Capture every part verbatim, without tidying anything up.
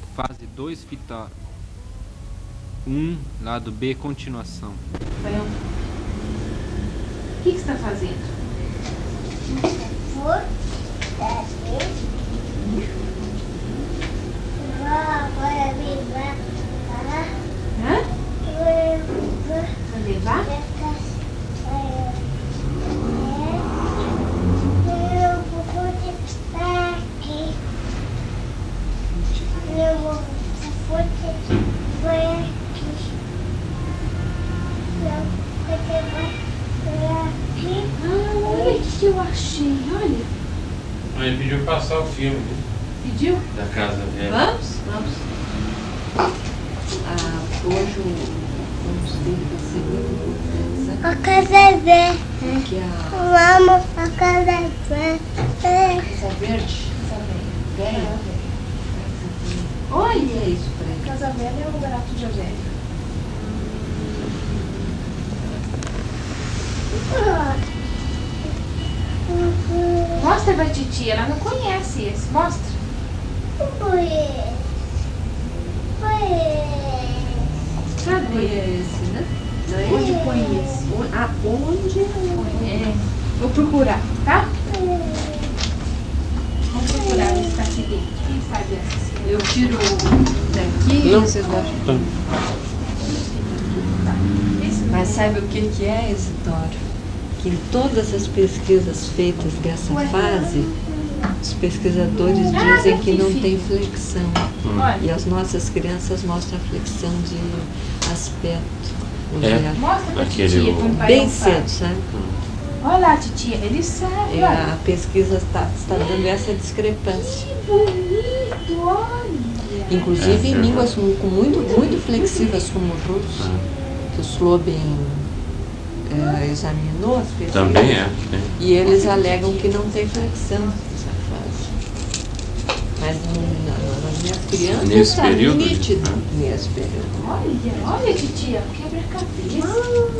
fase dois, fita um, lado B, continuação. O que, que você está fazendo? Vou levar. Hã? Vai levar? Ah, olha o que eu achei, olha. Ah, ele pediu passar o filme, né? Pediu? Da casa velha. Vamos? Vamos. Ah, hoje o vamos ter que seguir A casa velha. que a Vamos a casa velha. Casa Verde, velha. Olha É isso pra ele. Casa Velha é o barato de velho. Mostra pra titia, ela não conhece esse. Mostra. Foi. Foi. Cadê Cadê? esse, né? Onde põe esse? O- Aonde? É. Vou procurar, tá? Vamos procurar ver se tá aqui dentro. Quem sabe essa? Eu tiro daqui e Não. vocês gostam. Esse Mas sabe o que, que é, Isidoro? Que em todas as pesquisas feitas dessa fase, os pesquisadores Ah, dizem que aqui não fica. tem flexão. Olha, E as nossas crianças mostram a flexão de aspecto. no É. geral. mostra pra Aquele titia o- como vai Bem não sabe. cedo, sabe? Olha lá, titia, ele sabe, E olha. a pesquisa está, está dando essa discrepância. Que bonito, olha. Inclusive É, em é línguas mu- com muito, muito flexivas como o russo, que o Slobin eh, examinou as pesquisas. Também é. Né? E eles alegam que não tem flexão nessa fase. Mas no- na- nas minhas crianças Nesse está período? nítido nesse período. Olha, olha, titia, quebra-cabeça.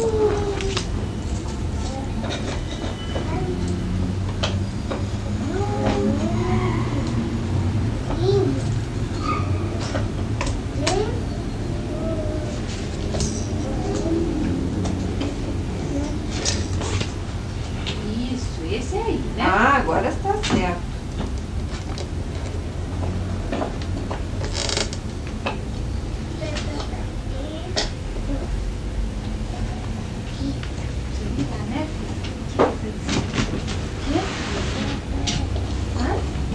Isso, esse aí, né? Ah, agora está certo. Tá, né, filha? Quê? Hã?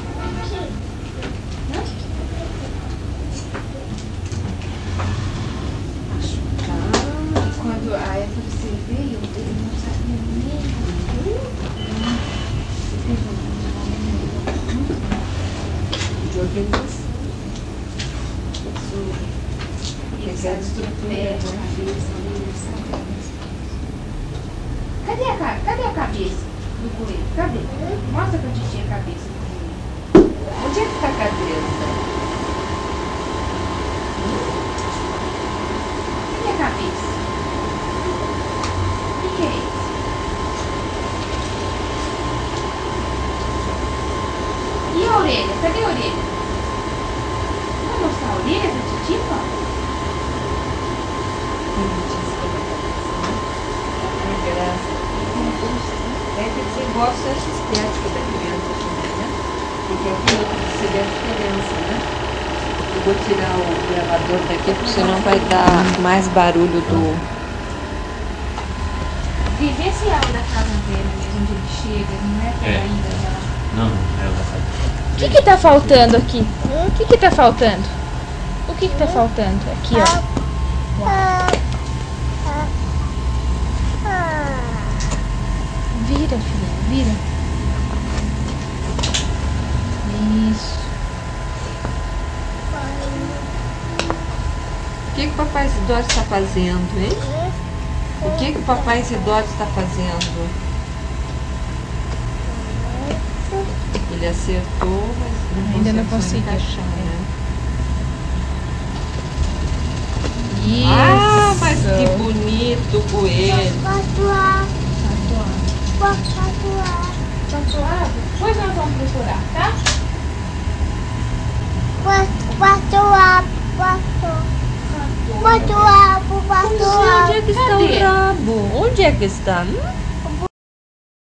Hã? Ah, quando a época você veio, ele não sabia nem. De organização. Essa estrutura, a cabeça dele, sabe? Cadê a, ca- cadê a cabeça do coelho? Cadê? Mostra pra titia a cabeça do coelho. Onde é que está a cabeça? Cadê a cabeça? O que, que é isso? E a orelha? Cadê a orelha? Vai mostrar a orelha pra titia, ó? É que você gosta dessa estética da criança também, né? Porque aquilo você vê a diferença, né? Eu vou tirar o gravador daqui porque senão vai dar mais barulho do. Vi, vê se é o da casa dele mesmo, onde ele chega, não é aquela É. ainda dela. Não, ela O que que tá faltando aqui? O que que tá faltando? O que que tá faltando? Aqui, ó. Vira, filha, vira. Isso. O que, que o papai Isidoro está fazendo, hein? O que, que o papai Isidoro está fazendo? Ele acertou, mas não Ainda não conseguiu conseguiu. encaixar, né? Isso. Ah, mas que bonito o coelho. Tatuado? Depois nós vamos procurar, tá? Quatro, quatro, está Cadê? o rabo? Onde é que está? Hum?